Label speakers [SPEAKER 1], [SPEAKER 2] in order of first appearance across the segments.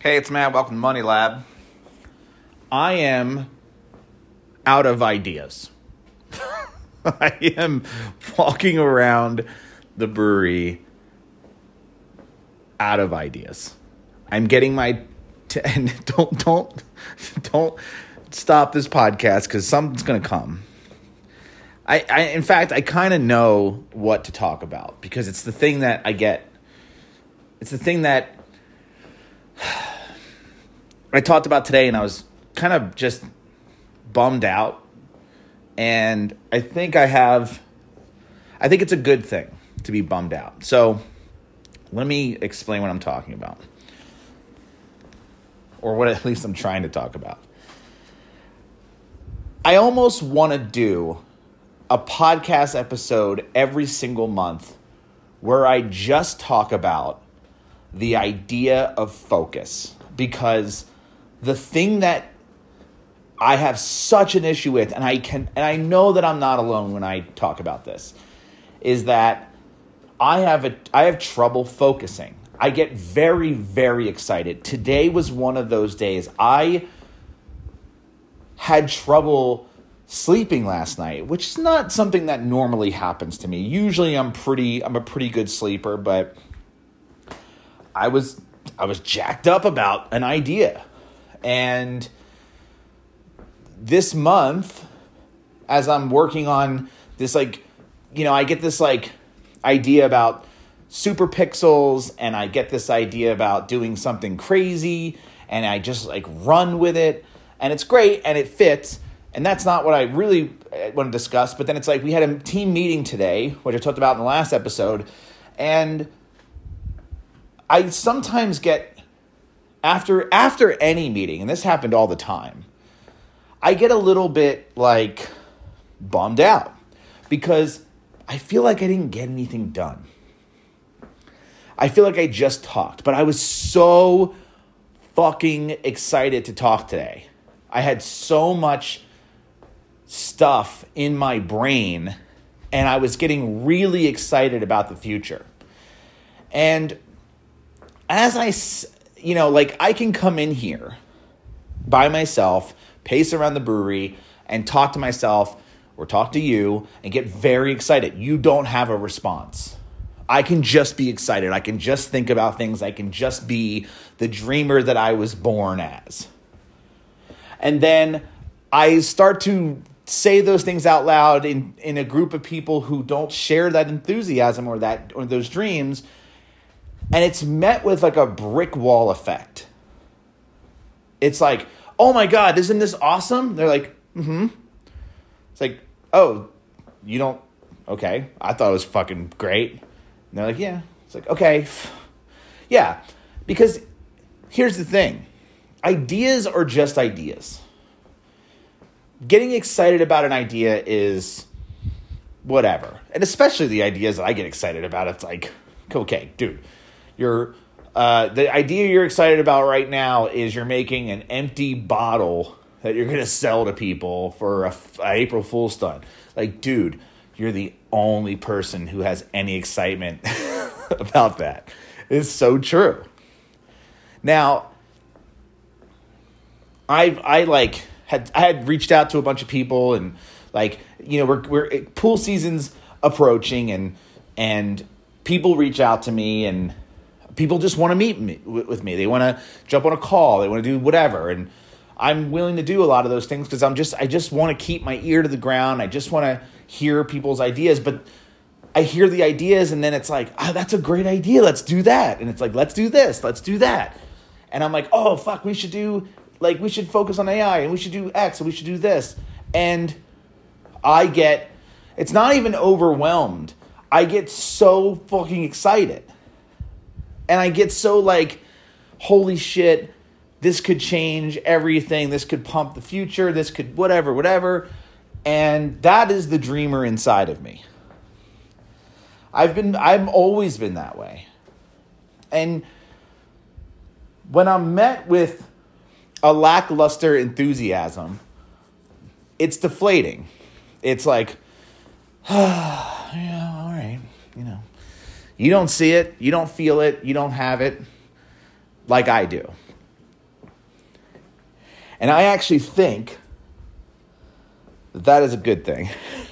[SPEAKER 1] Hey, it's Matt. Welcome to Money Lab. I am out of ideas. I am walking around the brewery out of ideas. I'm getting my and don't stop this podcast because something's gonna come. In fact, I kind of know what to talk about because it's the thing that I get. It's the thing that I talked about today, and I was kind of just bummed out. And I think it's a good thing to be bummed out. So let me explain what I'm talking about. Or what at least I'm trying to talk about. I almost want to do a podcast episode every single month where I just talk about the idea of focus. Because the thing that I have such an issue with, and I know that I'm not alone when I talk about this, is that I have trouble focusing. I get very, very excited. Today was one of those days. I had trouble sleeping last night, which is not something that normally happens to me. Usually I'm a pretty good sleeper, but I was jacked up about an idea. And this month, as I'm working on this, I get this idea about super pixels, and I get this idea about doing something crazy, and I just run with it, and it's great, and it fits, and that's not what I really want to discuss. But then it's we had a team meeting today, which I talked about in the last episode, and I sometimes get after any meeting, and this happened all the time, I get a little bit bummed out because I feel like I didn't get anything done. I feel like I just talked, but I was so fucking excited to talk today. I had so much stuff in my brain, and I was getting really excited about the future. And as I can come in here by myself, pace around the brewery, and talk to myself or talk to you and get very excited. You don't have a response. I can just be excited. I can just think about things. I can just be the dreamer that I was born as. And then I start to say those things out loud in a group of people who don't share that enthusiasm or those dreams. And it's met with a brick wall effect. It's oh my God, isn't this awesome? They're mm-hmm. It's oh, you don't, okay. I thought it was fucking great. And they're yeah. It's okay. Yeah, because here's the thing. Ideas are just ideas. Getting excited about an idea is whatever. And especially the ideas that I get excited about, it's okay, dude. The idea you're excited about right now is you're making an empty bottle that you're going to sell to people for an April Fool's stunt. Dude, you're the only person who has any excitement about that. It's so true. Now, I had reached out to a bunch of people, and we're pool season's approaching, and people reach out to me, and people just want to meet with me. They want to jump on a call. They want to do whatever. And I'm willing to do a lot of those things because I just want to keep my ear to the ground. I just want to hear people's ideas. But I hear the ideas, and then it's that's a great idea. Let's do that. And it's let's do this. Let's do that. And I'm oh, fuck, we should do, we should focus on AI, and we should do X, and we should do this. And it's not even overwhelmed. I get so fucking excited. And I get so holy shit, this could change everything. This could pump the future. This could whatever. And that is the dreamer inside of me. I've always been that way. And when I'm met with a lackluster enthusiasm, it's deflating. It's yeah, all right, You don't see it, you don't feel it, you don't have it like I do. And I actually think that is a good thing.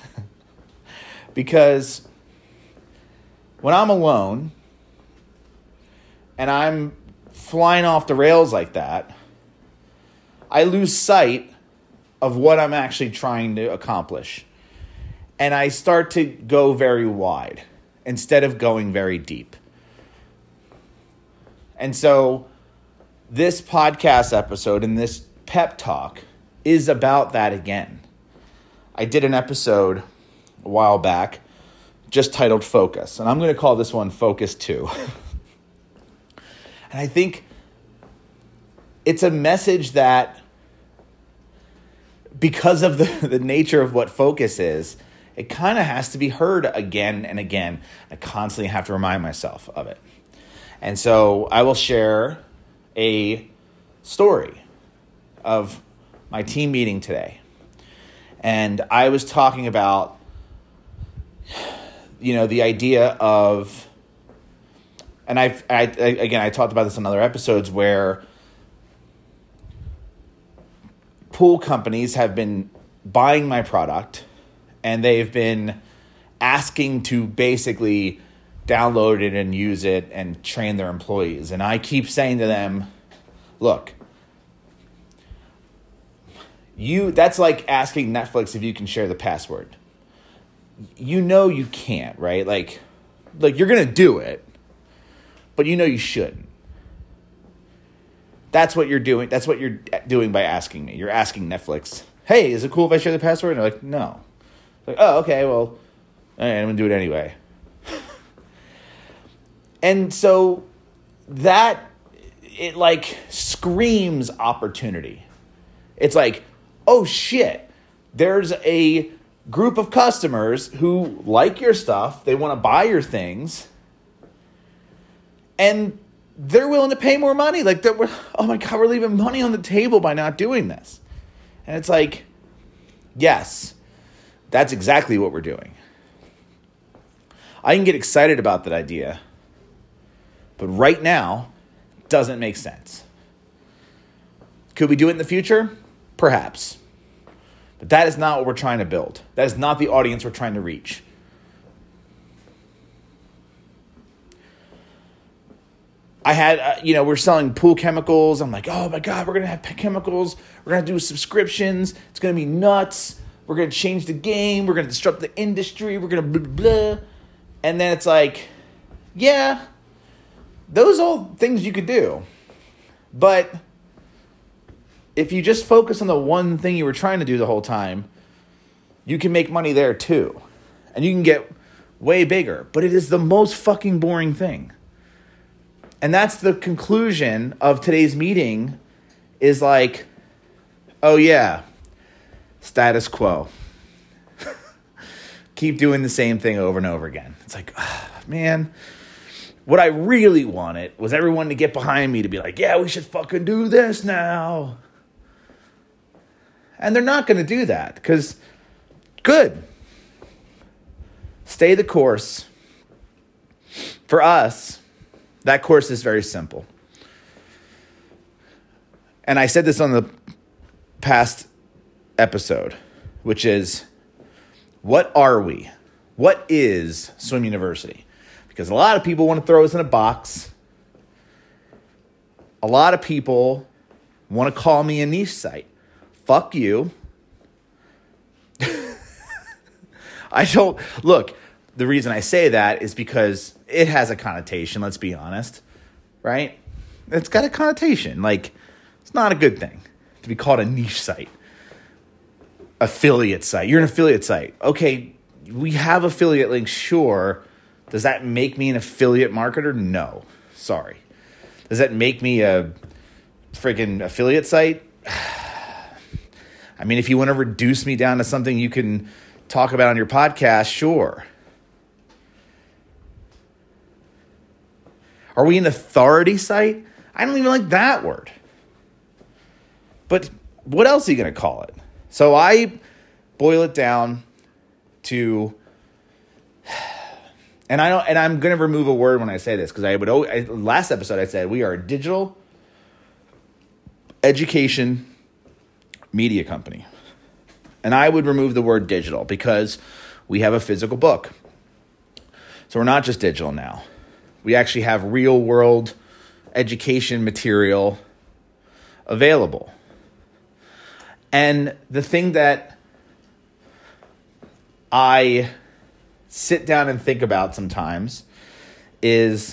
[SPEAKER 1] Because when I'm alone and I'm flying off the rails like that, I lose sight of what I'm actually trying to accomplish. And I start to go very wide instead of going very deep. And so this podcast episode and this pep talk is about that again. I did an episode a while back just titled Focus, and I'm going to call this one Focus 2. And I think it's a message that, because of the nature of what focus is, it kind of has to be heard again and again. I constantly have to remind myself of it. And so I will share a story of my team meeting today. And I was talking about, the idea of, and I talked about this in other episodes, where pool companies have been buying my product and they've been asking to basically download it and use it and train their employees. And I keep saying to them, look, that's like asking Netflix if you can share the password. You can't, right? Like you're going to do it, but you shouldn't. That's what you're doing. That's what you're doing by asking me. You're asking Netflix, hey, is it cool if I share the password? And they're like, no. Like, oh, okay, well, I'm going to do it anyway. And so it like screams opportunity. It's like, oh shit, there's a group of customers who like your stuff. They want to buy your things. And they're willing to pay more money. Like, oh my God, we're leaving money on the table by not doing this. And it's like, yes, that's exactly what we're doing. I can get excited about that idea, but right now, it doesn't make sense. Could we do it in the future? Perhaps. But that is not what we're trying to build. That is not the audience we're trying to reach. I had, we're selling pool chemicals. I'm like, oh my God, we're going to have chemicals. We're going to do subscriptions. It's going to be nuts. We're going to change the game. We're going to disrupt the industry. We're going to blah, blah, blah. And then it's like, yeah, those are all things you could do. But if you just focus on the one thing you were trying to do the whole time, you can make money there too. And you can get way bigger. But it is the most fucking boring thing. And that's the conclusion of today's meeting, is like, oh yeah, status quo. Keep doing the same thing over and over again. It's like, man, what I really wanted was everyone to get behind me to be like, yeah, we should fucking do this now. And they're not going to do that because, good. Stay the course. For us, that course is very simple. And I said this on the past episode, which is, what are we? What is Swim University? Because a lot of people want to throw us in a box. A lot of people want to call me a niche site. Fuck you. Look, the reason I say that is because it has a connotation, let's be honest, right? It's got a connotation. Like, it's not a good thing to be called a niche site. Affiliate site. You're an affiliate site. Okay, we have affiliate links, sure. Does that make me an affiliate marketer? No. Sorry. Does that make me a freaking affiliate site? I mean, if you want to reduce me down to something you can talk about on your podcast, sure. Are we an authority site? I don't even like that word. But what else are you going to call it? So I boil it down to, and I'm going to remove a word when I say this, because last episode I said we are a digital education media company. And I would remove the word digital because we have a physical book. So we're not just digital now. We actually have real world education material available. And the thing that I sit down and think about sometimes is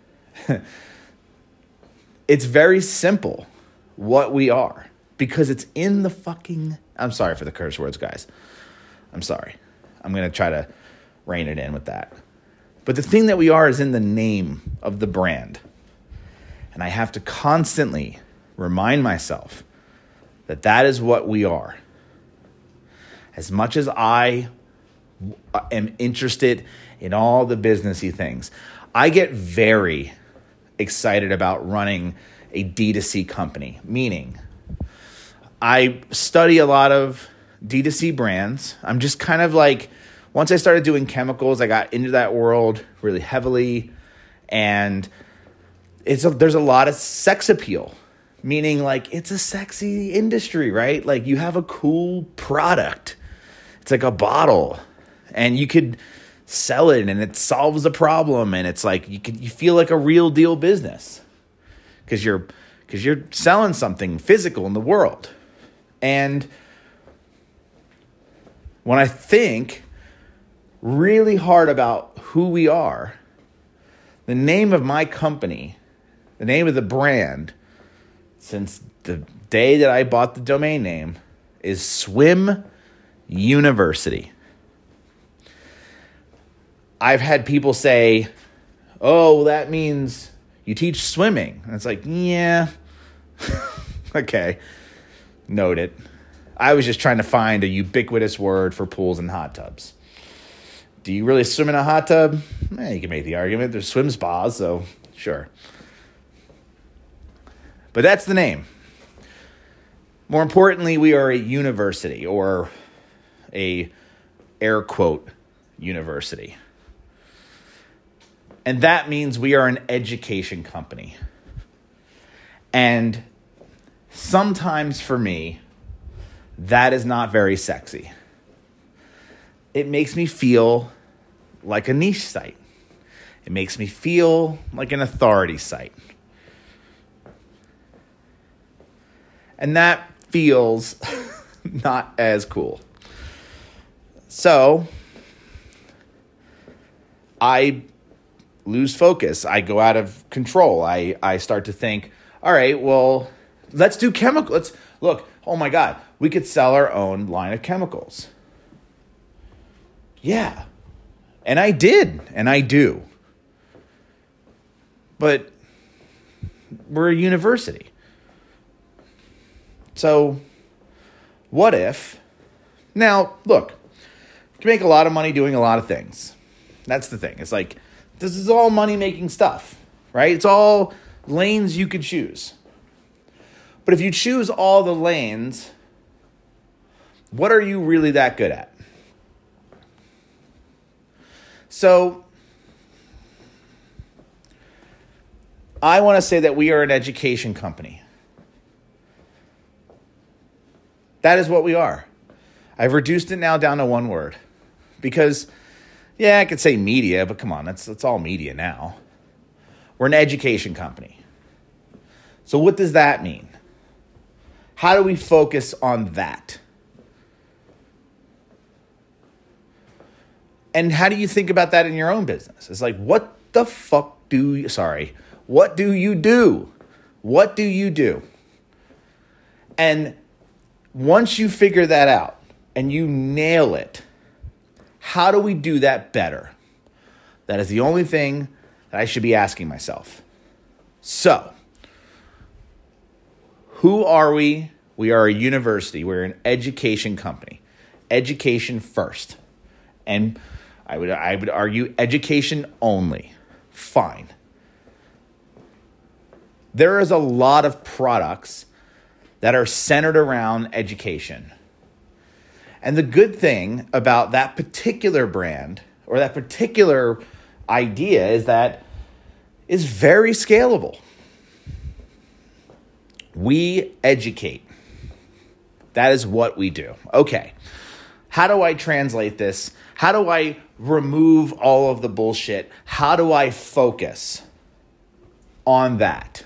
[SPEAKER 1] it's very simple what we are because it's in the fucking... I'm sorry for the curse words, guys. I'm sorry. I'm going to try to rein it in with that. But the thing that we are is in the name of the brand. And I have to constantly remind myself that that is what we are. As much as I am interested in all the businessy things, I get very excited about running a D2C company, meaning I study a lot of D2C brands. I'm just kind of like, once I started doing chemicals, I got into that world really heavily. And there's a lot of sex appeal, meaning like it's a sexy industry, right? Like you have a cool product. It's like a bottle and you could sell it and it solves a problem. And it's like, you feel like a real deal business because you're selling something physical in the world. And when I think really hard about who we are, the name of my company, the name of the brand, since the day that I bought the domain name, is Swim University. I've had people say, oh, well, that means you teach swimming. And it's like, yeah, okay. Noted. I was just trying to find a ubiquitous word for pools and hot tubs. Do you really swim in a hot tub? You can make the argument. There's swim spas, so sure. But that's the name. More importantly, we are a university, or a air quote university. And that means we are an education company. And sometimes for me, that is not very sexy. It makes me feel like a niche site. It makes me feel like an authority site. And that feels not as cool. So I lose focus. I go out of control. I start to think, all right, well, let's do chemicals. Look, oh my God, we could sell our own line of chemicals. Yeah. And I did, and I do. But we're a university. So what if... Now, look, you can make a lot of money doing a lot of things. That's the thing. It's like, this is all money-making stuff, right? It's all lanes you could choose. But if you choose all the lanes, what are you really that good at? So I want to say that we are an education company. That is what we are. I've reduced it now down to one word. Because, yeah, I could say media, but come on, that's all media now. We're an education company. So what does that mean? How do we focus on that? And how do you think about that in your own business? It's like, what the fuck do you... Sorry. What do you do? What do you do? And once you figure that out and you nail it, how do we do that better? That is the only thing that I should be asking myself. So, who are we? We are a university. We're an education company. Education first. And I would argue education only. Fine. There is a lot of products that are centered around education. And the good thing about that particular brand or that particular idea is that it's very scalable. We educate. That is what we do. Okay. How do I translate this? How do I remove all of the bullshit? How do I focus on that?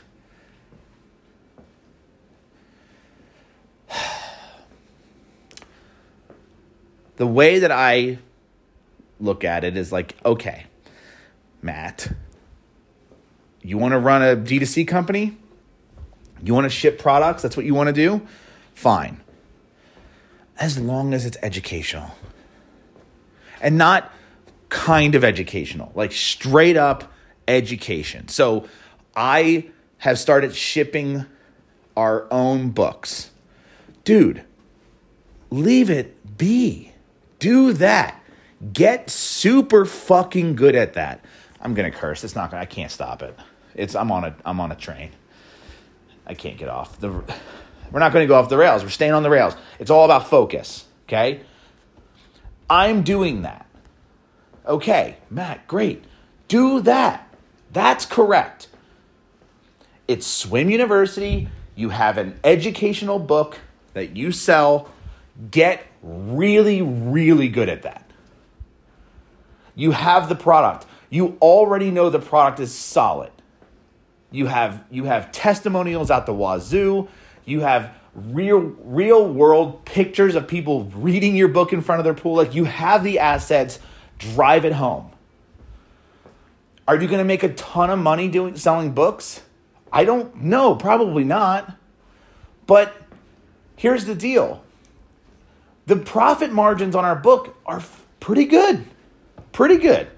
[SPEAKER 1] The way that I look at it is like, okay, Matt, you want to run a D2C company? You want to ship products? That's what you want to do? Fine. As long as it's educational. And not kind of educational, like straight up education. So I have started shipping our own books. Dude, leave it be. Do that. Get super fucking good at that. I'm gonna curse. I can't stop it. I'm on a train. I can't get off. We're not gonna go off the rails. We're staying on the rails. It's all about focus. Okay? I'm doing that. Okay, Matt, great. Do that. That's correct. It's Swim University. You have an educational book that you sell. Get really, really good at that. You have the product. You already know the product is solid. You have testimonials out the wazoo. You have real world pictures of people reading your book in front of their pool. Like, you have the assets. Drive it home. Are you going to make a ton of money selling books? I don't know. Probably not. But here's the deal. The profit margins on our book are pretty good. Pretty good.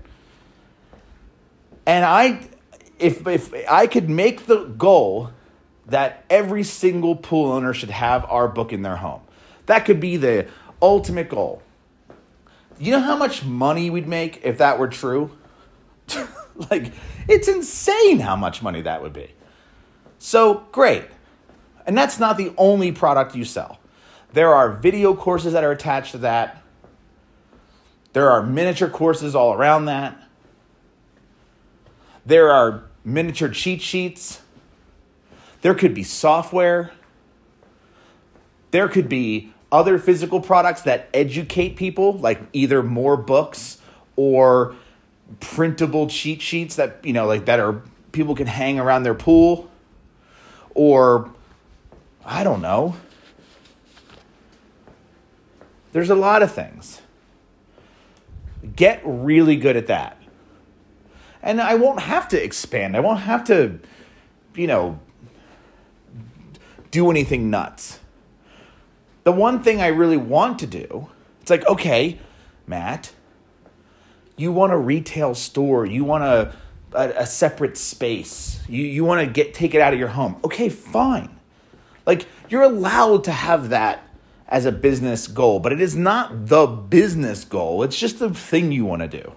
[SPEAKER 1] And if I could make the goal that every single pool owner should have our book in their home, that could be the ultimate goal. You know how much money we'd make if that were true? Like, it's insane how much money that would be. So, great. And that's not the only product you sell. There are video courses that are attached to that. There are miniature courses all around that. There are miniature cheat sheets. There could be software. There could be other physical products that educate people, like either more books or printable cheat sheets that, that are people can hang around their pool, or I don't know. There's a lot of things. Get really good at that. And I won't have to expand. I won't have to, do anything nuts. The one thing I really want to do, it's like, okay, Matt, you want a retail store. You want a separate space. You want to take it out of your home. Okay, fine. Like, you're allowed to have that as a business goal, but it is not the business goal. It's just the thing you want to do.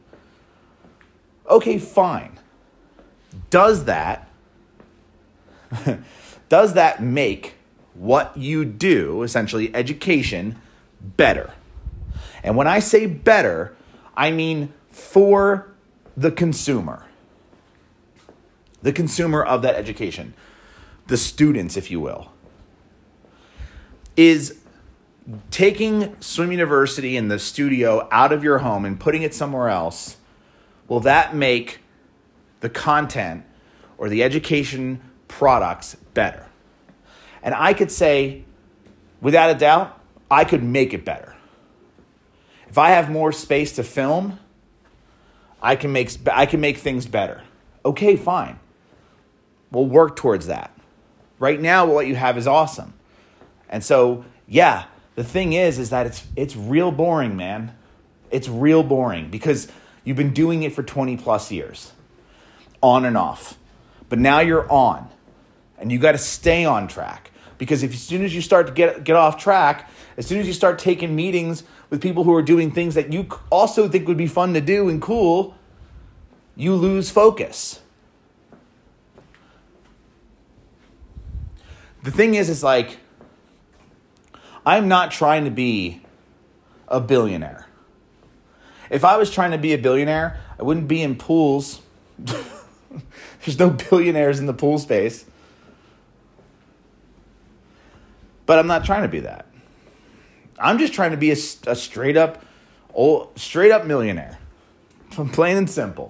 [SPEAKER 1] Okay, fine. Does that make what you do, essentially education, better? And when I say better, I mean for the consumer of that education, the students, if you will. Is taking Swim University and the studio out of your home and putting it somewhere else, will that make the content or the education products better? And I could say, without a doubt, I could make it better. If I have more space to film, I can make things better. Okay, fine. We'll work towards that. Right now, what you have is awesome. And so, yeah, the thing is that it's real boring, man. It's real boring because you've been doing it for 20 plus years, on and off. But now you're on, and you got to stay on track. Because as soon as you start to get off track, as soon as you start taking meetings with people who are doing things that you also think would be fun to do and cool, you lose focus. The thing is like, I'm not trying to be a billionaire. If I was trying to be a billionaire, I wouldn't be in pools. There's no billionaires in the pool space. But I'm not trying to be that. I'm just trying to be a straight up millionaire. Plain and simple.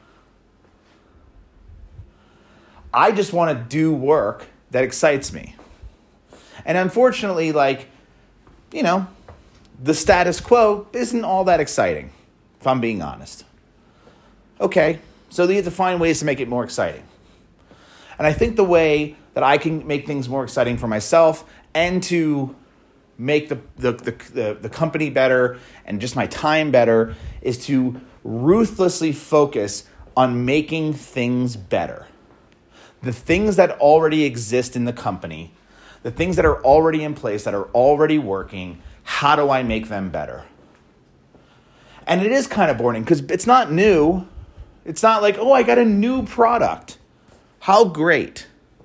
[SPEAKER 1] I just want to do work that excites me. And unfortunately, the status quo isn't all that exciting, if I'm being honest. Okay, so you have to find ways to make it more exciting. And I think the way that I can make things more exciting for myself and to make the company better and just my time better is to ruthlessly focus on making things better. The things that already exist in the company, the things that are already in place, that are already working, how do I make them better? And it is kind of boring because it's not new. It's not like, oh, I got a new product. How great.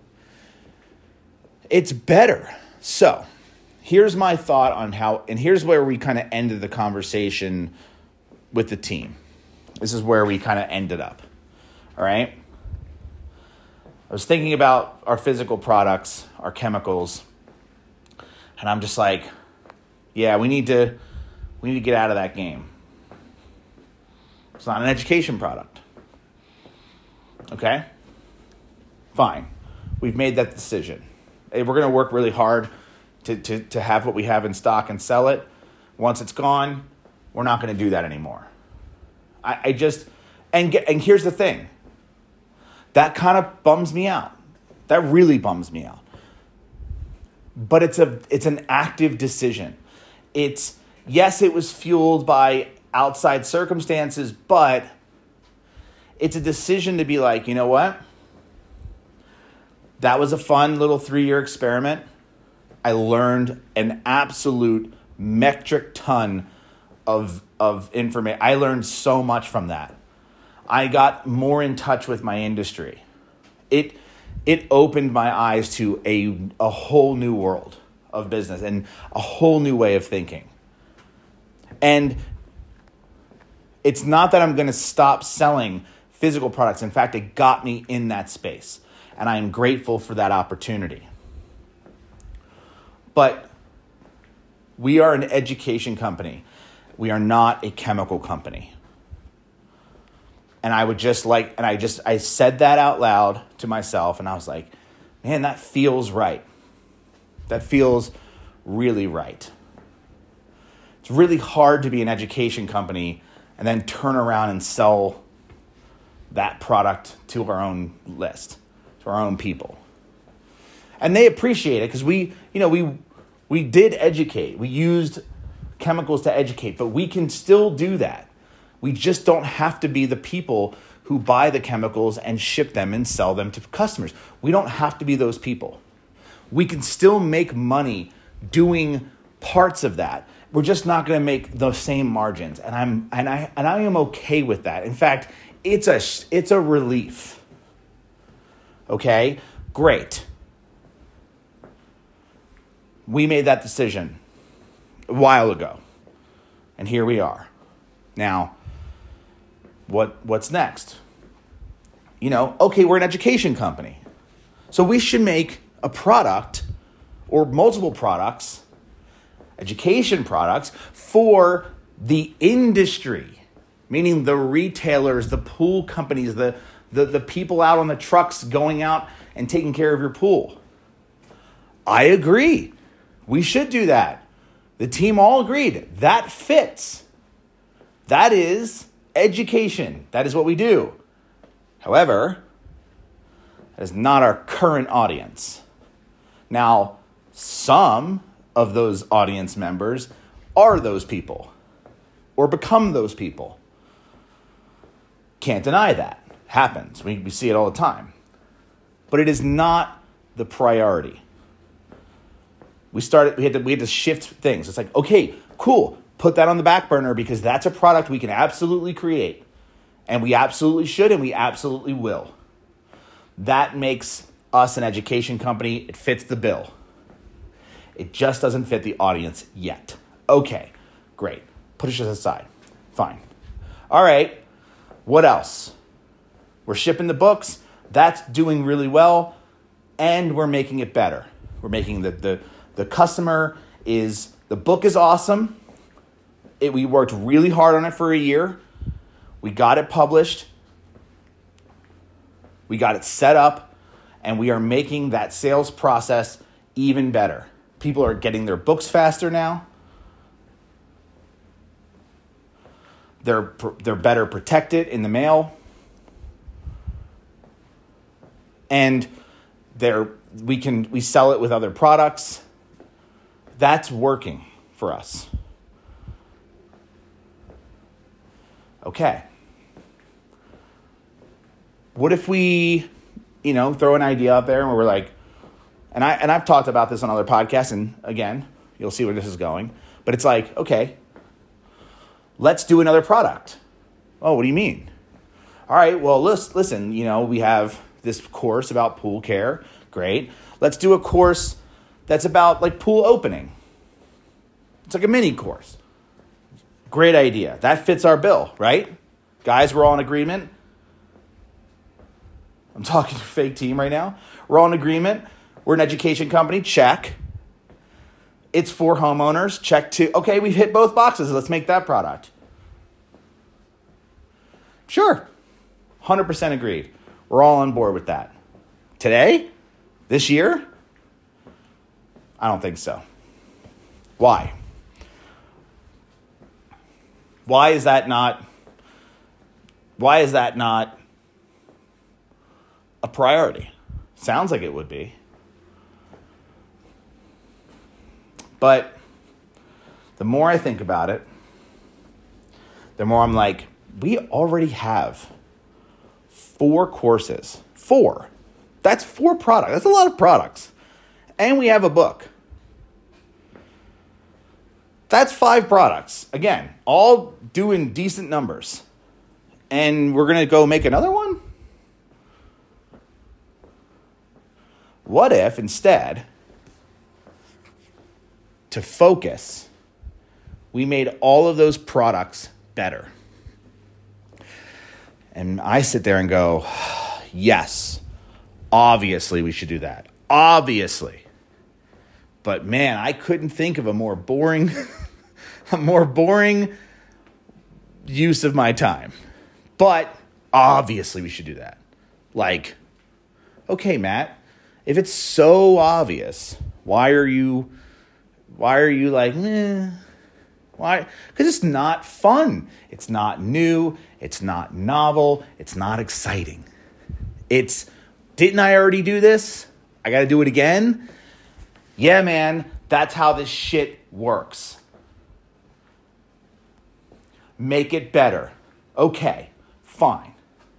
[SPEAKER 1] It's better. So here's my thought on how, and here's where we kind of ended the conversation with the team. This is where we kind of ended up. All right. I was thinking about our physical products, our chemicals, and I'm just like, yeah, we need to get out of that game. It's not an education product. Okay? Fine. We've made that decision. We're going to work really hard to have what we have in stock and sell it. Once it's gone, we're not going to do that anymore. And here's the thing. That kind of bums me out. That really bums me out. But it's an active decision. Yes, it was fueled by outside circumstances, but it's a decision to be like, you know what? That was a fun little 3-year experiment. I learned an absolute metric ton of information. I learned so much from that. I got more in touch with my industry. It opened my eyes to a whole new world of business and a whole new way of thinking. And it's not that I'm going to stop selling physical products. In fact, it got me in that space. And I am grateful for that opportunity. But we are an education company. We are not a chemical company. And I said that out loud to myself, and I was like, man, that feels right. That feels really right. It's really hard to be an education company and then turn around and sell that product to our own list, to our own people. And they appreciate it because we did educate. We used chemicals to educate, but we can still do that. We just don't have to be the people who buy the chemicals and ship them and sell them to customers. We don't have to be those people. We can still make money doing parts of that. We're just not going to make the same margins, and I am okay with that. In fact, it's a relief. Okay, great. We made that decision a while ago, and here we are. Now, what's next? Okay, we're an education company. So we should make a product or multiple products, education products, for the industry, meaning the retailers, the pool companies, the people out on the trucks going out and taking care of your pool. I agree. We should do that. The team all agreed. That fits. That is education. That is what we do. However, that is not our current audience. Now, some of those audience members are those people or become those people. Can't deny that. Happens. We see it all the time. But it is not the priority. We had to shift things. It's like, okay, cool. Put that on the back burner because that's a product we can absolutely create. And we absolutely should and we absolutely will. That makes us an education company. It fits the bill. It just doesn't fit the audience yet. Okay, great. Push it aside. Fine. All right, what else? We're shipping the books. That's doing really well. And we're making it better. We're making the customer is The book is awesome. We worked really hard on it for a year. We got it published. We got it set up, and we are making that sales process even better. People are getting their books faster now. They're better protected in the mail. And we sell it with other products. That's working for us. Okay. What if we, throw an idea out there and we're like, and I've talked about this on other podcasts, and again, you'll see where this is going, but it's like, okay, let's do another product. Oh, what do you mean? All right, well, listen, we have this course about pool care. Great. Let's do a course that's about like pool opening. It's like a mini course. Great idea. That fits our bill, right? Guys, we're all in agreement. I'm talking to a fake team right now. We're all in agreement. We're an education company. Check. It's for homeowners. Check 2. Okay, we've hit both boxes. Let's make that product. Sure. 100% agreed. We're all on board with that. Today? This year? I don't think so. Why? Why is that not a priority? Sounds like it would be. But the more I think about it, the more I'm like, we already have 4 courses. 4. That's 4 products. That's a lot of products. And we have a book. That's 5 products. Again, all doing decent numbers. And we're going to go make another one? What if instead, to focus, we made all of those products better? And I sit there and go, yes, obviously we should do that. Obviously. But man, I couldn't think of a more boring use of my time. But obviously we should do that. Like, okay, Matt, if it's so obvious, why are you like, why? Because it's not fun. It's not new. It's not novel. It's not exciting. Didn't I already do this? I got to do it again? Yeah, man, that's how this shit works. Make it better. Okay, fine.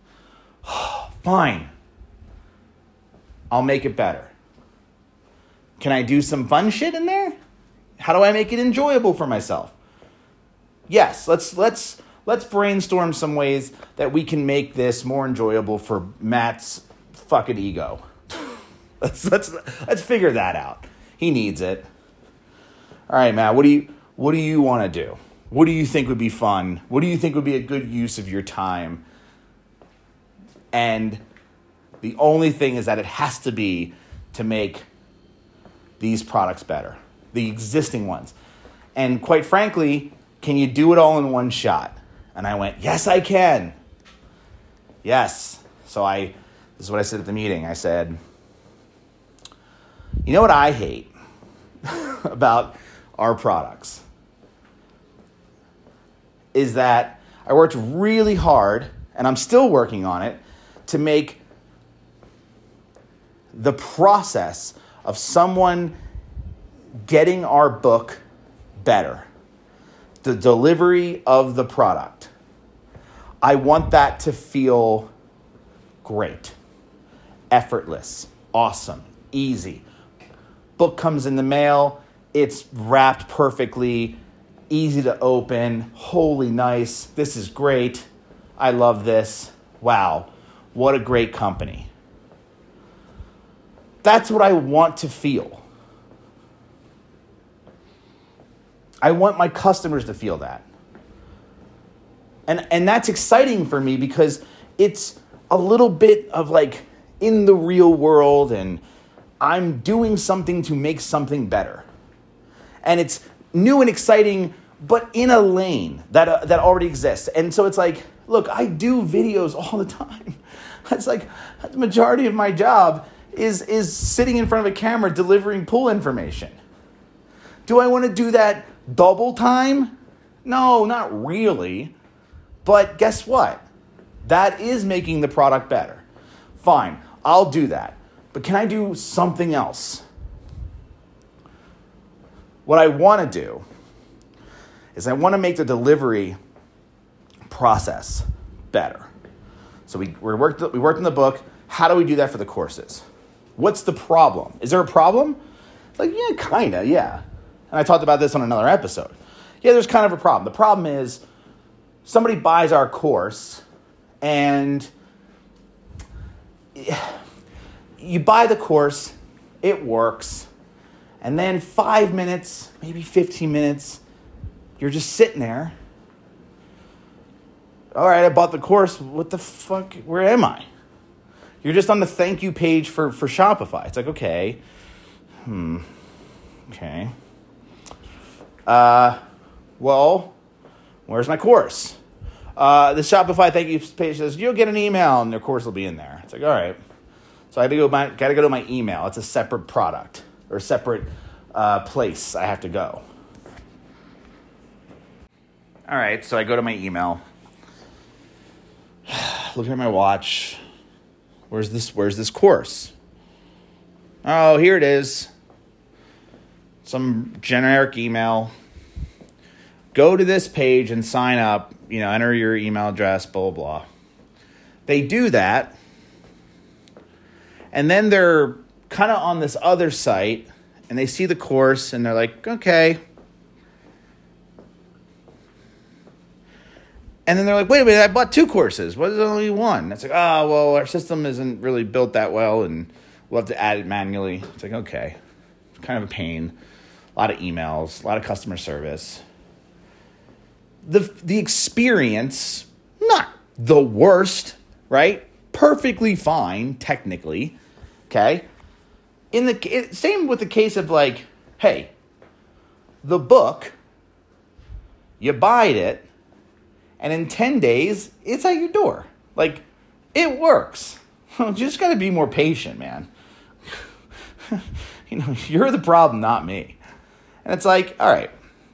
[SPEAKER 1] Fine. I'll make it better. Can I do some fun shit in there? How do I make it enjoyable for myself? Yes, let's brainstorm some ways that we can make this more enjoyable for Matt's fucking ego. Let's figure that out. He needs it. All right, Matt, what do you want to do? What do you think would be fun? What do you think would be a good use of your time? And the only thing is that it has to be to make these products better, the existing ones. And quite frankly, can you do it all in one shot? And I went, yes, I can. Yes. So this is what I said at the meeting. I said, you know what I hate about our products is that I worked really hard, and I'm still working on it, to make the process of someone getting our book better. The delivery of the product. I want that to feel great, effortless, awesome, easy. Book comes in the mail, it's wrapped perfectly, easy to open, holy nice, this is great, I love this, wow, what a great company. That's what I want to feel. I want my customers to feel that. And that's exciting for me because it's a little bit of like in the real world, and I'm doing something to make something better. And it's new and exciting, but in a lane that already exists. And so it's like, look, I do videos all the time. That's like the majority of my job is sitting in front of a camera delivering pool information. Do I want to do that double time? No, not really. But guess what? That is making the product better. Fine, I'll do that. But can I do something else? What I want to do is I want to make the delivery process better. So we worked in the book. How do we do that for the courses? What's the problem? Is there a problem? Like, yeah, kind of, yeah. And I talked about this on another episode. Yeah, there's kind of a problem. The problem is somebody buys our course and you buy the course, it works, and then 5 minutes, maybe 15 minutes, you're just sitting there. All right, I bought the course. What the fuck? Where am I? You're just on the thank you page for Shopify. It's like, okay. Okay. Well, where's my course? The Shopify thank you page says, you'll get an email and your course will be in there. It's like, all right. So I gotta go to my email. It's a separate product or separate place I have to go. All right, so I go to my email. Looking at my watch. Where's this course? Oh, here it is. Some generic email. Go to this page and sign up. Enter your email address, blah, blah, blah. They do that. And then they're kind of on this other site and they see the course and they're like, okay. And then they're like, wait a minute, I bought 2 courses. What is only one? It's like, well, our system isn't really built that well, and we'll have to add it manually. It's like, okay. It's kind of a pain. A lot of emails, a lot of customer service. The experience, not the worst, right? Perfectly fine, technically, okay? Same with the case of like, hey, the book, you buy it, and in 10 days, it's at your door. Like, it works. You just got to be more patient, man. You're the problem, not me. And it's like, all right.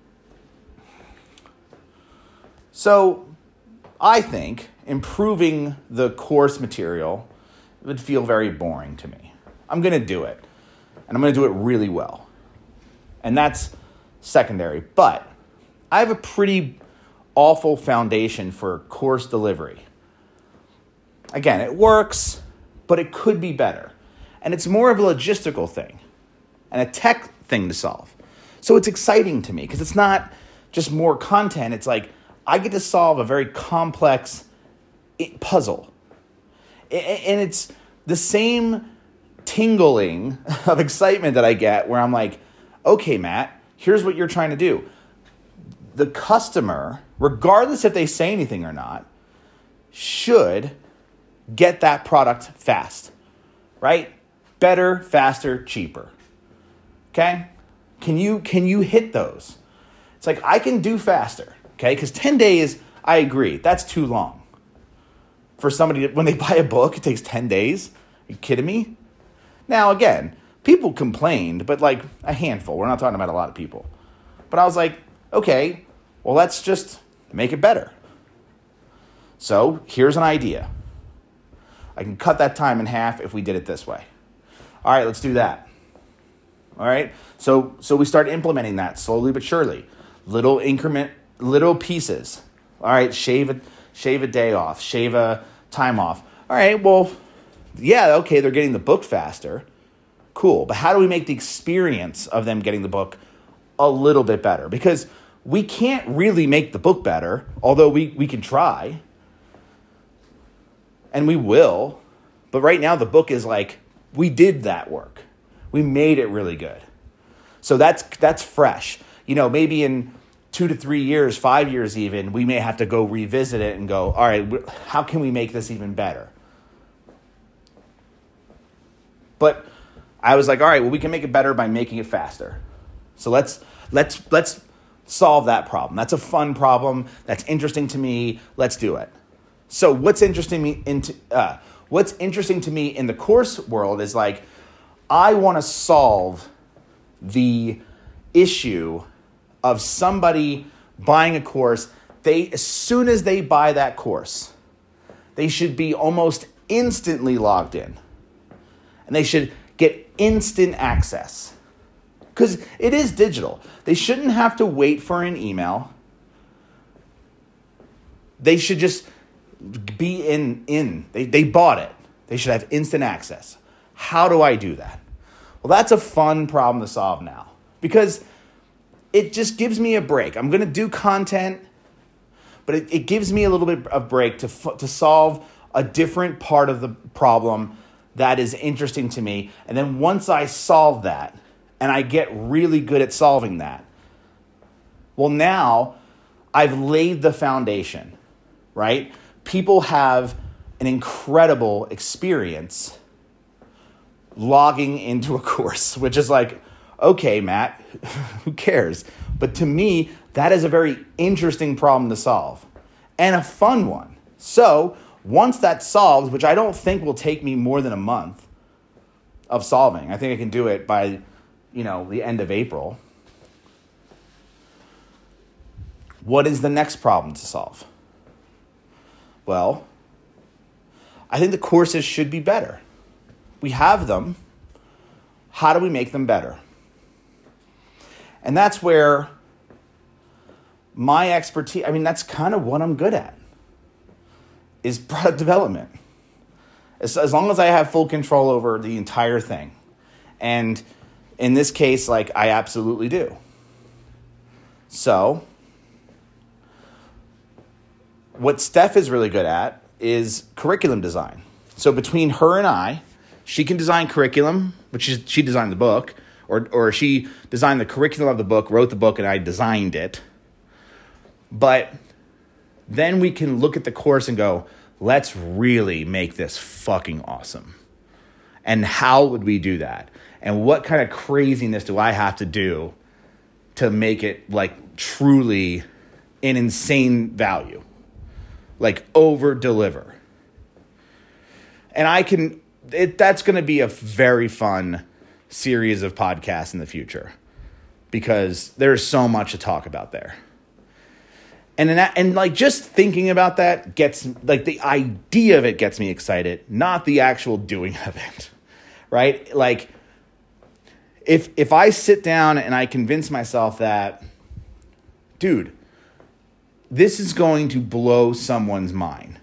[SPEAKER 1] So, I think improving the course material would feel very boring to me. I'm going to do it. And I'm going to do it really well. And that's secondary. But I have a pretty awful foundation for course delivery. Again, it works, but it could be better. And it's more of a logistical thing and a tech thing to solve. So it's exciting to me because it's not just more content. It's like I get to solve a very complex puzzle. And it's the same tingling of excitement that I get where I'm like, okay, Matt, here's what you're trying to do. The customer, regardless if they say anything or not, should get that product fast, right? Better, faster, cheaper. Okay? Can you hit those? It's like I can do faster, okay? Because 10 days, I agree, that's too long. For somebody, when they buy a book, it takes 10 days. Are you kidding me? Now, again, people complained, but like a handful. We're not talking about a lot of people. But I was like, okay, well, let's just make it better. So here's an idea. I can cut that time in half if we did it this way. All right, let's do that. All right, so we start implementing that slowly but surely. Little increment, little pieces. All right, shave a day off, shave a time off. All right, well, yeah, okay, they're getting the book faster. Cool, but how do we make the experience of them getting the book a little bit better? Because we can't really make the book better, although we can try. And we will. But right now the book is like, we did that work. We made it really good. So that's fresh. Maybe in 2 to 3 years, 5 years even, we may have to go revisit it and go, all right, how can we make this even better? But I was like, all right, well, we can make it better by making it faster. So let's solve that problem. That's a fun problem. That's interesting to me. Let's do it. So what's interesting to me in the course world is like, I want to solve the issue of somebody buying a course. As soon as they buy that course, they should be almost instantly logged in. And they should get instant access. Because it is digital. They shouldn't have to wait for an email. They should just be in. They bought it. They should have instant access. How do I do that? Well, that's a fun problem to solve now. Because it just gives me a break. I'm going to do content, but it gives me a little bit of break to solve a different part of the problem that is interesting to me. And then once I solve that, and I get really good at solving that, well, now I've laid the foundation, right? People have an incredible experience logging into a course, which is like, okay, Matt, who cares? But to me, that is a very interesting problem to solve and a fun one. So once that's solved, which I don't think will take me more than a month of solving, I think I can do it by, the end of April. What is the next problem to solve? Well, I think the courses should be better. We have them. How do we make them better? And that's where my expertise, that's kind of what I'm good at, is product development. As long as I have full control over the entire thing. And in this case, I absolutely do. So what Steph is really good at is curriculum design. So between her and I, she can design curriculum, which is, she designed the book, or she designed the curriculum of the book, wrote the book, and I designed it. But then we can look at the course and go, let's really make this fucking awesome. And how would we do that? And what kind of craziness do I have to do to make it truly an insane value? Over deliver. And that's going to be a very fun series of podcasts in the future because there's so much to talk about there. And just thinking about that gets, the idea of it gets me excited, not the actual doing of it, right? If I sit down and I convince myself that, dude, this is going to blow someone's mind,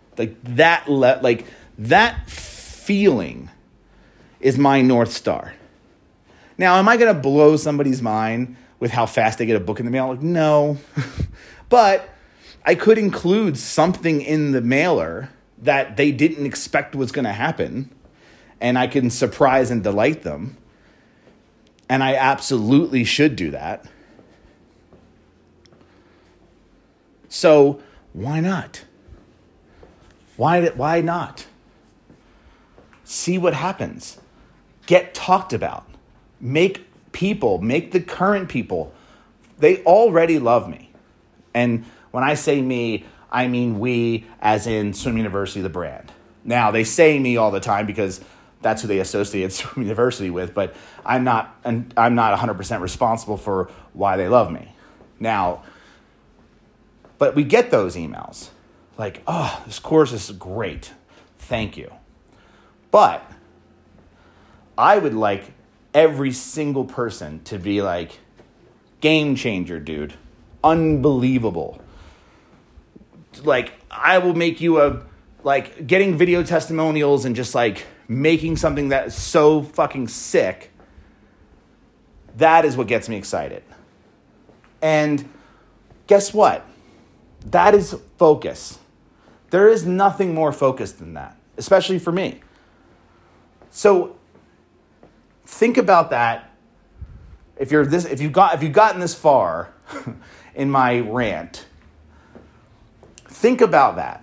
[SPEAKER 1] that feeling is my North Star. Now, am I going to blow somebody's mind with how fast they get a book in the mail? No. But I could include something in the mailer that they didn't expect was going to happen, and I can surprise and delight them. And I absolutely should do that. So why not? Why not? See what happens. Get talked about. Make the current people, they already love me. And when I say me, I mean we, as in Swim University, the brand. Now, they say me all the time because that's who they associate Swim University with, but I'm not 100% responsible for why they love me. Now, but we get those emails oh, this course is great. Thank you. But I would like every single person to be game changer, dude. Unbelievable. I will make you getting video testimonials and just making something that is so fucking sick. That is what gets me excited. And guess what? That is focus. There is nothing more focused than that, especially for me. So think about that. If you've gotten this far in my rant, think about that.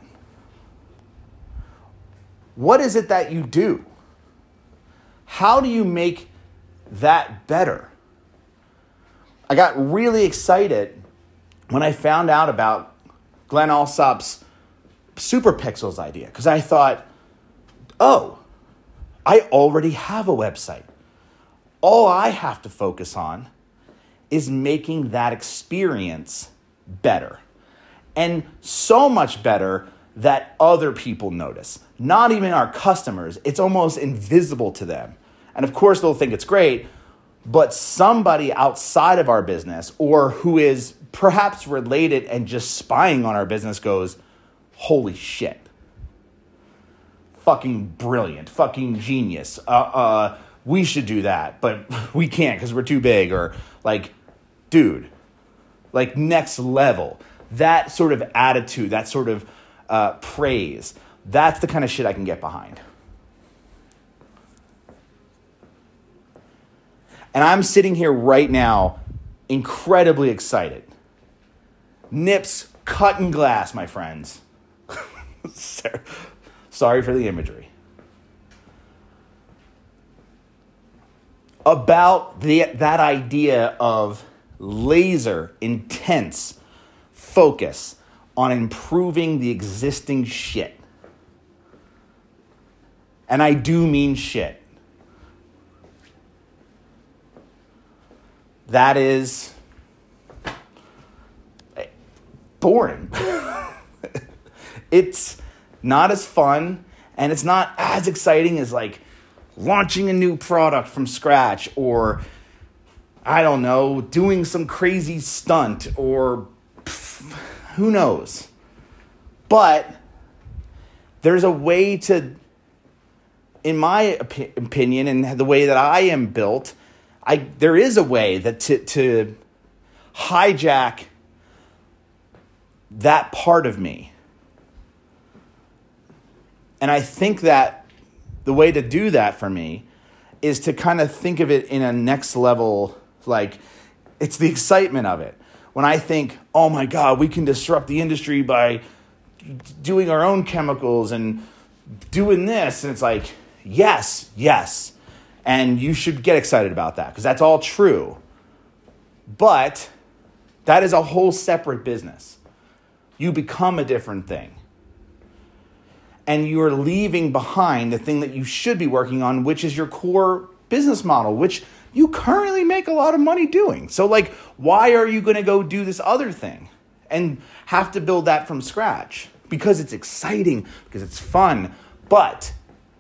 [SPEAKER 1] What is it that you do? How do you make that better? I got really excited when I found out about Glenn Alsop's Super Pixels idea, because I thought, oh, I already have a website. All I have to focus on is making that experience better. And so much better that other people notice. Not even our customers. It's almost invisible to them. And of course, they'll think it's great, but somebody outside of our business or who is perhaps related and just spying on our business goes, holy shit. Fucking brilliant. Fucking genius. We should do that, but we can't because we're too big. Or like, dude, like next level. That sort of attitude, that sort of praise, that's the kind of shit I can get behind. And I'm sitting here right now incredibly excited. Nips cutting glass, my friends. Sorry for the imagery. About that idea of laser, intense focus on improving the existing shit. And I do mean shit. That is boring. It's not as fun, and it's not as exciting as like launching a new product from scratch, or I don't know, doing some crazy stunt, or who knows. But there's a way to, in my opinion, and the way that I am built, there is a way that to hijack that part of me. And I think that the way to do that for me is to kind of think of it in a next level, like it's the excitement of it. When I think, oh my God, we can disrupt the industry by doing our own chemicals and doing this. And it's like, yes. And you should get excited about that because that's all true. But that is a whole separate business. You become a different thing. And you're leaving behind the thing that you should be working on, which is your core business model, which you currently make a lot of money doing. So like, why are you going to go do this other thing and have to build that from scratch? Because it's exciting, because it's fun. But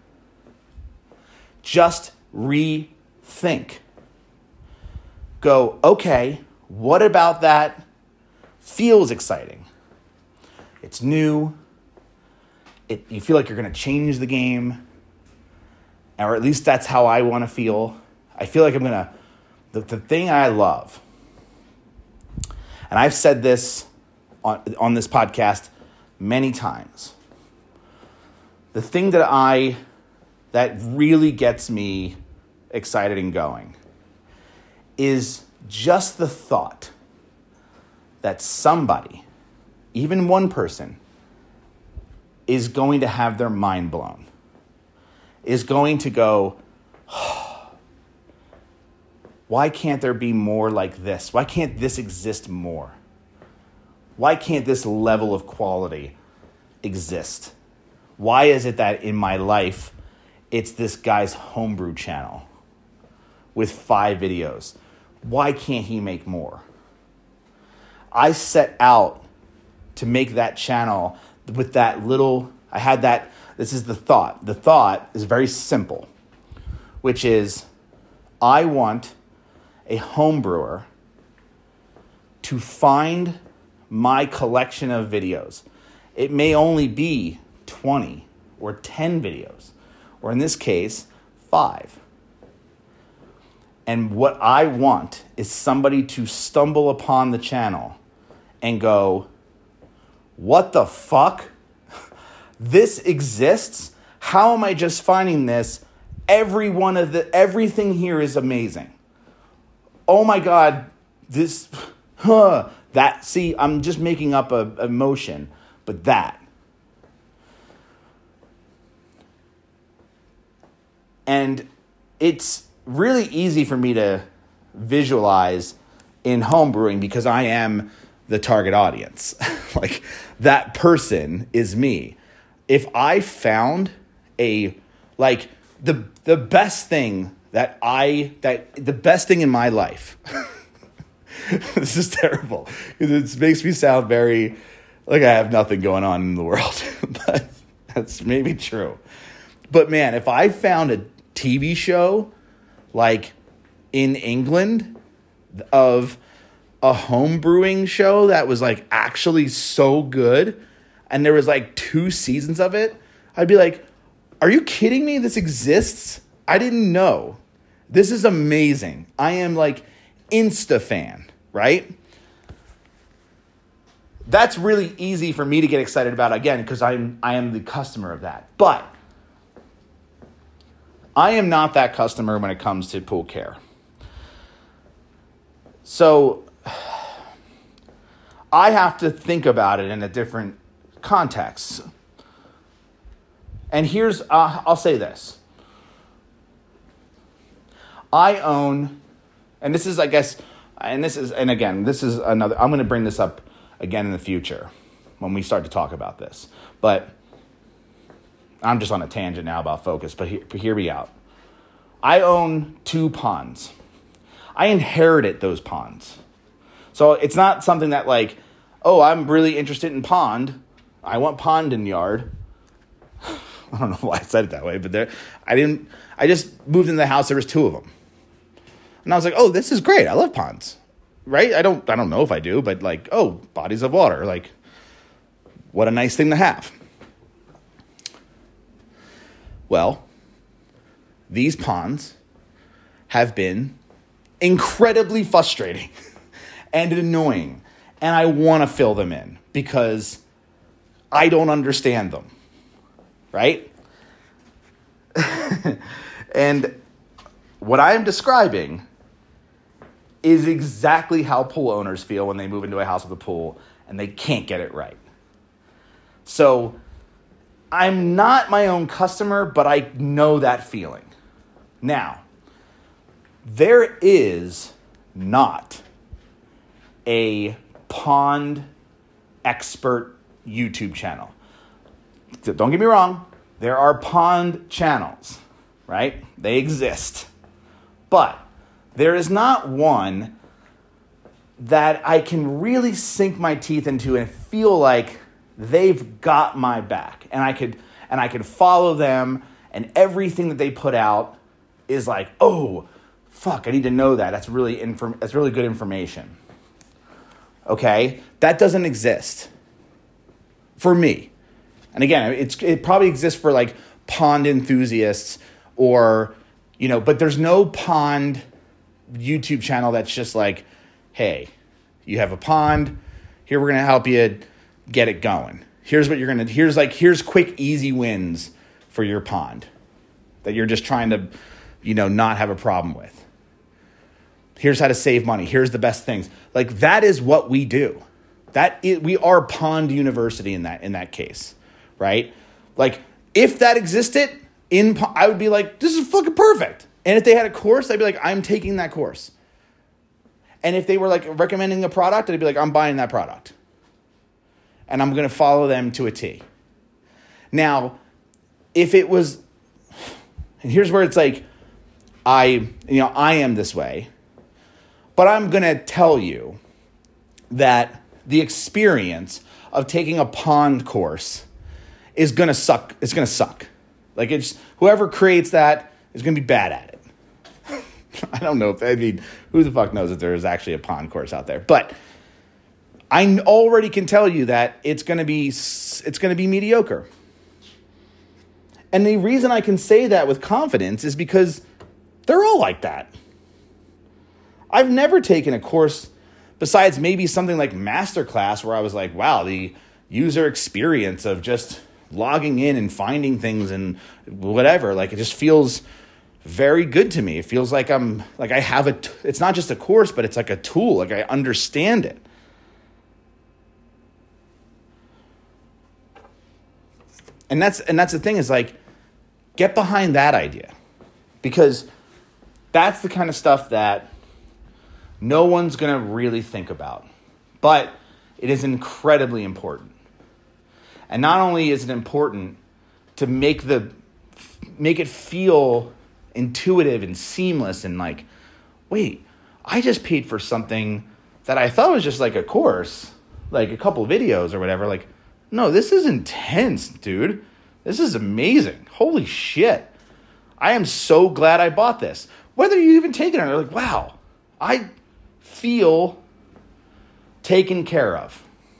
[SPEAKER 1] just rethink. Go, okay, what about that feels exciting? It's new. You feel like you're going to change the game, or at least that's how I want to feel. I feel like I'm going to, the thing I love, and I've said this on this podcast many times, the thing that really gets me excited and going is just the thought that somebody, even one person, is going to have their mind blown, is going to go, oh, why can't there be more like this? Why can't this exist more? Why can't this level of quality exist? Why is it that in my life, it's this guy's homebrew channel with 5 videos? Why can't he make more? I set out to make that channel with that little, this is the thought. The thought is very simple, which is I want a home brewer to find my collection of videos. It may only be 20 or 10 videos, or in this case, 5. And what I want is somebody to stumble upon the channel and go, what the fuck? This exists? How am I just finding this? Everything here is amazing. Oh my God, I'm just making up a emotion, but that. And it's really easy for me to visualize in homebrewing because I am the target audience. Like, that person is me. If I found the best thing the best thing in my life, this is terrible because it makes me sound very like I have nothing going on in the world, but that's maybe true. But man, if I found a TV show like in England of a home brewing show that was like actually so good and there was like 2 seasons of it, I'd be like, are you kidding me? This exists? I didn't know. This is amazing. I am like Insta fan, right? That's really easy for me to get excited about, again, because I am the customer of that. But I am not that customer when it comes to pool care. So I have to think about it in a different context. And here's, I'll say this. I own, and this is, I guess, and again, this is another, I'm going to bring this up again in the future when we start to talk about this. But I'm just on a tangent now about focus, but hear me out. I own 2 ponds. I inherited those ponds. So it's not something that like, oh, I'm really interested in pond. I want pond in yard. I don't know why I said it that way, but I just moved into the house. There was 2 of them. And I was like, oh, this is great. I love ponds, right? I don't know if I do, but like, oh, bodies of water. Like, what a nice thing to have. Well, these ponds have been incredibly frustrating and annoying. And I want to fill them in because I don't understand them, right? And what I am describing is exactly how pool owners feel when they move into a house with a pool and they can't get it right. So I'm not my own customer, but I know that feeling. Now, there is not a pond expert YouTube channel. Don't get me wrong. There are pond channels, right? They exist. But there is not one that I can really sink my teeth into and feel like they've got my back. And I could follow them, and everything that they put out is like, oh, fuck, I need to know that. That's really good information. Okay? That doesn't exist for me. And again, it probably exists for like pond enthusiasts or, but there's no pond YouTube channel that's just like, hey, you have a pond. Here, we're going to help you get it going. Here's quick, easy wins for your pond that you're just trying to, not have a problem with. Here's how to save money. Here's the best things. Like, that is what we do. We are Pond University in that case, right? Like, if that existed I would be like, this is fucking perfect. And if they had a course, I'd be like, I'm taking that course. And if they were like recommending a product, I'd be like, I'm buying that product. And I'm going to follow them to a T. Now, if it was, and here's where it's like, I am this way, but I'm going to tell you that the experience of taking a pond course is going to suck. It's going to suck. Like, it's whoever creates that is going to be bad at it. I don't know who the fuck knows if there is actually a pond course out there, but I already can tell you that it's going to be mediocre. And the reason I can say that with confidence is because they're all like that. I've never taken a course besides maybe something like Masterclass where I was like, wow, the user experience of just logging in and finding things and whatever, like, it just feels very good to me. It feels like it's not just a course, but it's like a tool. Like, I understand it. And that's the thing is, like, get behind that idea, because that's the kind of stuff that no one's going to really think about. But it is incredibly important. And not only is it important to make it feel intuitive and seamless and like, wait, I just paid for something that I thought was just like a course, like a couple videos or whatever. Like, no, this is intense, dude. This is amazing. Holy shit. I am so glad I bought this. Whether you even take it or not, like, wow, I feel taken care of.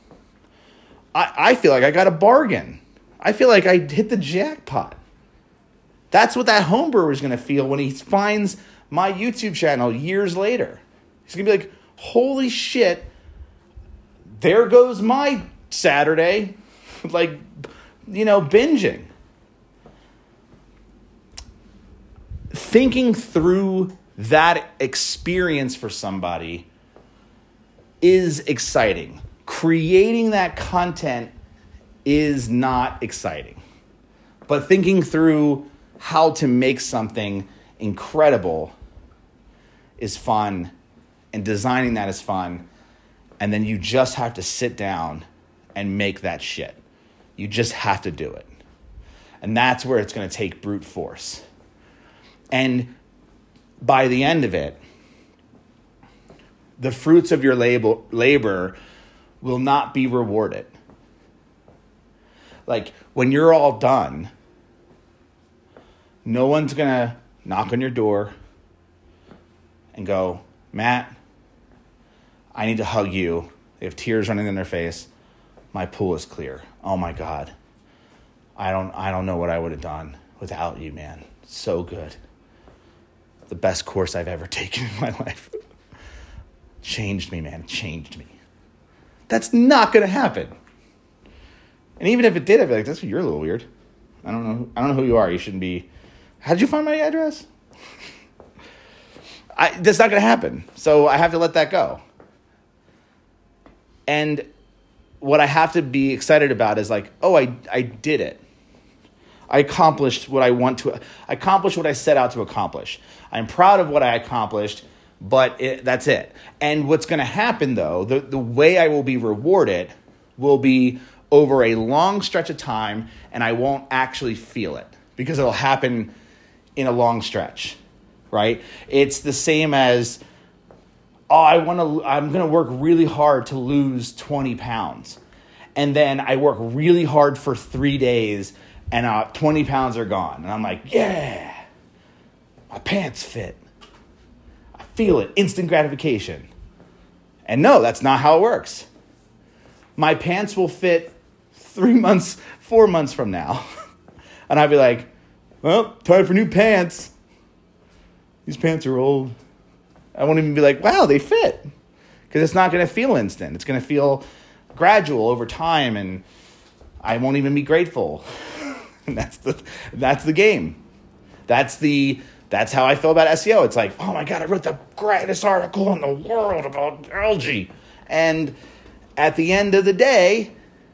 [SPEAKER 1] I feel like I got a bargain. I feel like I hit the jackpot. That's what that homebrewer is going to feel when he finds my YouTube channel years later. He's going to be like, holy shit, there goes my Saturday, like, binging. Thinking through that experience for somebody is exciting. Creating that content is not exciting. But thinking through how to make something incredible is fun, and designing that is fun. And then you just have to sit down and make that shit. You just have to do it. And that's where it's going to take brute force. And by the end of it, the fruits of your labor will not be rewarded. Like, when you're all done, no one's going to knock on your door and go, Matt, I need to hug you. They have tears running in their face. My pool is clear. Oh my God. I don't know what I would have done without you, man. So good. The best course I've ever taken in my life. Changed me, man. Changed me. That's not going to happen. And even if it did, I'd be like, you're a little weird. I don't know who you are. You shouldn't be. How'd you find my address? That's not going to happen. So I have to let that go. And what I have to be excited about is like, oh, I did it. I accomplished what I accomplished what I set out to accomplish. I'm proud of what I accomplished, but that's it. And what's going to happen, though, the way I will be rewarded will be over a long stretch of time, and I won't actually feel it because it'll happen in a long stretch, right? It's the same as, I'm going to work really hard to lose 20 pounds. And then I work really hard for 3 days and 20 pounds are gone. And I'm like, yeah, my pants fit. I feel it, instant gratification. And no, that's not how it works. My pants will fit 3 months, 4 months from now. And I'll be like, well, time for new pants. These pants are old. I won't even be like, wow, they fit. Because it's not going to feel instant. It's going to feel gradual over time, and I won't even be grateful. And that's the game. That's how I feel about SEO. It's like, oh my God, I wrote the greatest article in the world about algae. And at the end of the day,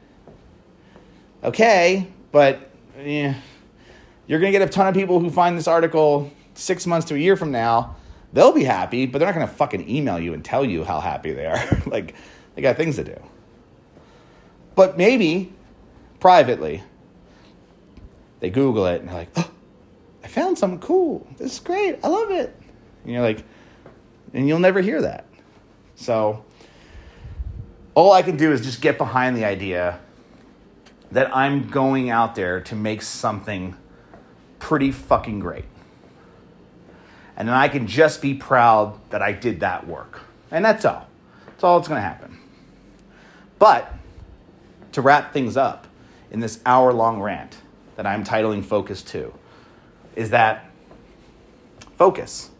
[SPEAKER 1] okay, but you're going to get a ton of people who find this article 6 months to a year from now. They'll be happy, but they're not going to fucking email you and tell you how happy they are. Like, they got things to do. But maybe, privately, they Google it and they're like, oh, I found something cool. This is great. I love it. And you're like, and you'll never hear that. So, all I can do is just get behind the idea that I'm going out there to make something pretty fucking great. And then I can just be proud that I did that work. And that's all. That's all that's going to happen. But to wrap things up in this hour-long rant that I'm titling Focus 2 is that focus.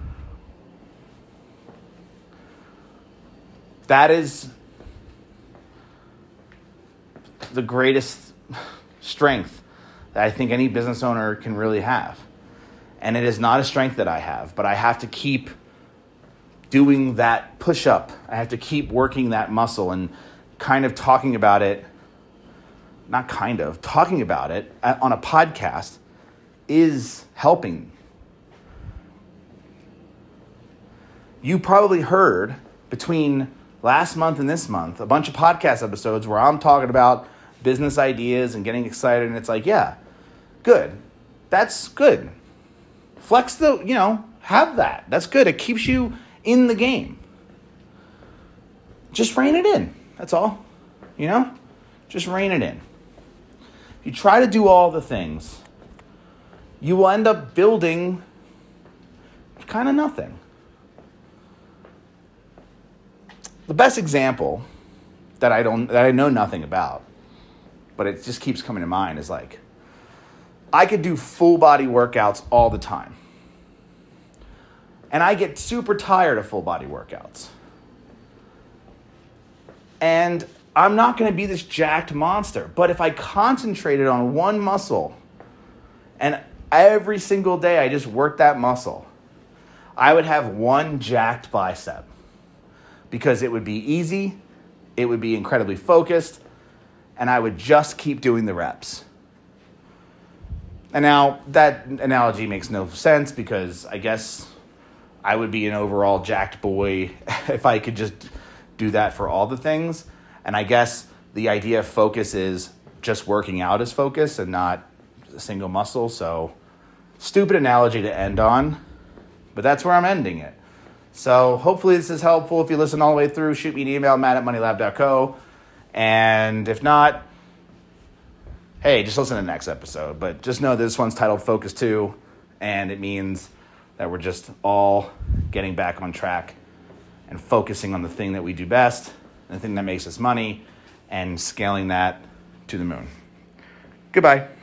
[SPEAKER 1] That is the greatest strength that I think any business owner can really have. And it is not a strength that I have, but I have to keep doing that push-up. I have to keep working that muscle and kind of talking about it, talking about it on a podcast is helping. You probably heard between last month and this month a bunch of podcast episodes where I'm talking about business ideas and getting excited, and it's like, yeah, good. That's good. Flex have that. That's good. It keeps you in the game. Just rein it in. That's all. Just rein it in. If you try to do all the things, you will end up building kind of nothing. The best example that I know nothing about, but it just keeps coming to mind, is like, I could do full body workouts all the time. And I get super tired of full body workouts. And I'm not going to be this jacked monster. But if I concentrated on one muscle and every single day I just worked that muscle, I would have one jacked bicep. Because it would be easy, it would be incredibly focused, and I would just keep doing the reps. And now that analogy makes no sense, because I guess I would be an overall jacked boy if I could just do that for all the things. And I guess the idea of focus is just working out as focus and not a single muscle. So stupid analogy to end on, but that's where I'm ending it. So hopefully this is helpful. If you listen all the way through, shoot me an email, matt@moneylab.co. And if not, hey, just listen to the next episode. But just know this one's titled Focus 2, and it means that we're just all getting back on track and focusing on the thing that we do best, the thing that makes us money, and scaling that to the moon. Goodbye.